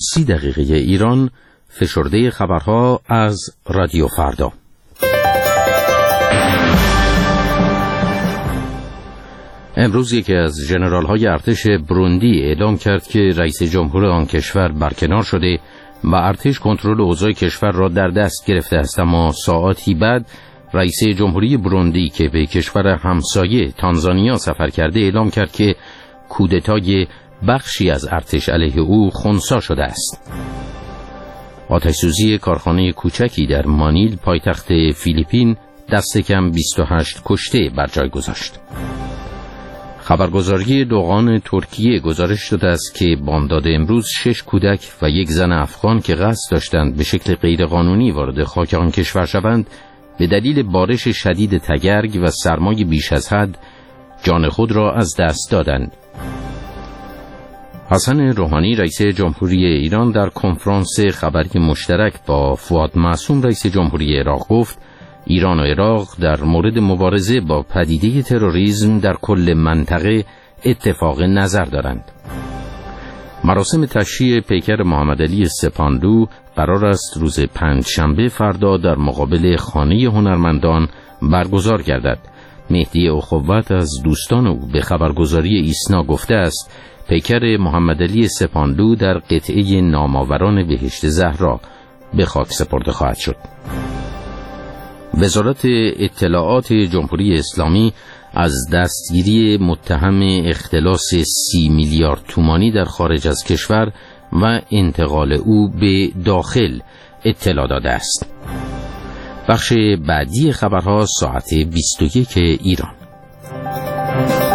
30 دقیقه ایران، فشرده خبرها از رادیو فردا. امروز یکی از ژنرال‌های ارتش بروندی اعلام کرد که رئیس جمهور آن کشور برکنار شده و ارتش کنترل اوضاع کشور را در دست گرفته است، اما ساعاتی بعد رئیس جمهوری بروندی که به کشور همسایه تانزانیا سفر کرده اعلام کرد که کودتای بخشی از ارتش علیه او خنثی شده است. آتش‌سوزی کارخانه کوچکی در مانیل پایتخت فیلیپین دست کم 28 کشته بر جای گذاشت. خبرگزاری دوغان ترکیه گزارش داده است که بامداد امروز 6 کودک و یک زن افغان که قصد داشتند به شکل غیرقانونی وارد خاک آن کشور شوند، به دلیل بارش شدید تگرگ و سرمای بیش از حد جان خود را از دست دادند. حسن روحانی رئیس جمهوری ایران در کنفرانس خبری مشترک با فؤاد معصوم رئیس جمهوری عراق گفت ایران و عراق در مورد مبارزه با پدیده تروریسم در کل منطقه اتفاق نظر دارند. مراسم تشییع پیکر محمد علی سپاندو قرار است روز پنجشنبه فردا در مقابل خانه هنرمندان برگزار گردد. مهدی اخوت از دوستان او به خبرگزاری ایسنا گفته است پیکر محمد علی سپاندو در قطعه نامآوران بهشت زهرا به خاک سپرده خواهد شد. وزارت اطلاعات جمهوری اسلامی از دستگیری متهم اختلاس 30 میلیارد تومانی در خارج از کشور و انتقال او به داخل اطلاع داده است. بخش بعدی خبرها ساعت 21 ایران.